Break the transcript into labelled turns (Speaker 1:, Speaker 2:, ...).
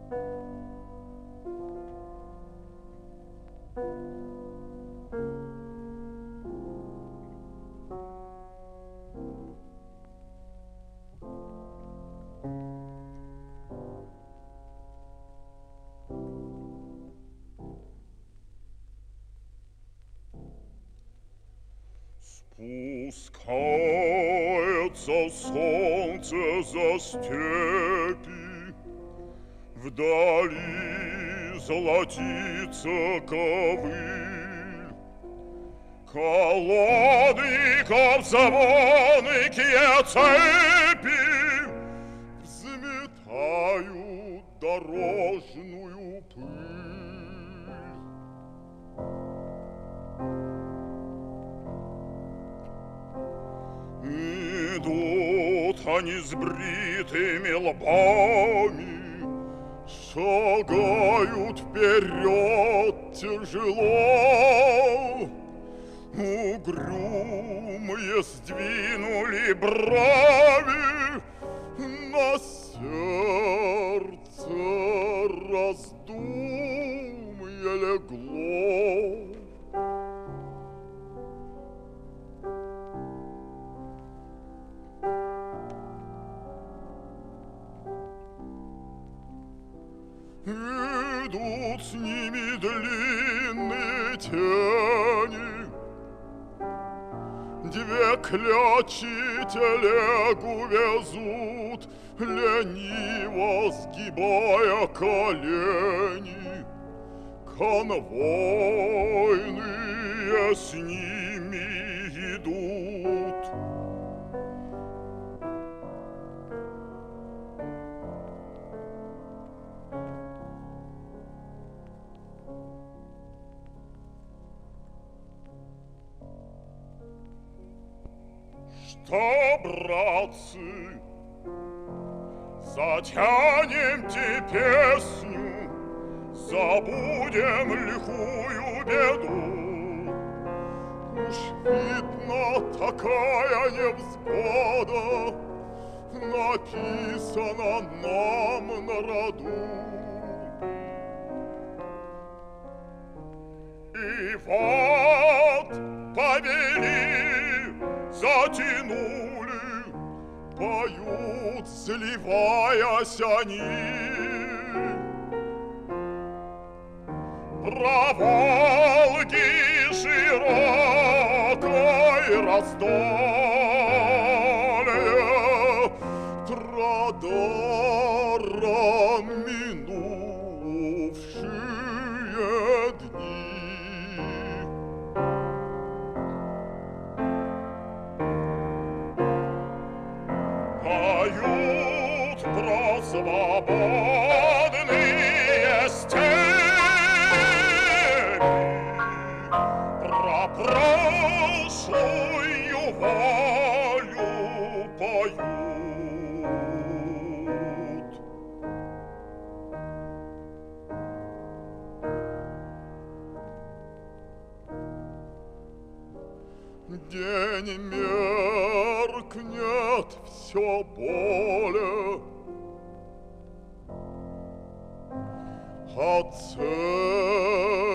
Speaker 1: Спускается солнце за степи, вдали золотится ковыль. Колодников звонкие цепи взметают дорожную пыль. Идут они с бритыми лбами, шагают вперед тяжело. Угрюмые сдвинули брови, на сердце раздумье легло. Идут с ними длинные тени, две клячи телегу везут, лениво сгибая колени. Конвойные с ними идут. Что, братцы, затянемте песню, забудем лихую беду. Уж видно, такая невзгода написана нам на роду. И вот повели, затянули, поют, сливаясь они. Про Волги широкой раздолье, традаром минувшие дни. Поют про свободные степи, про прошлую волю поют. День меркнет все более, а цель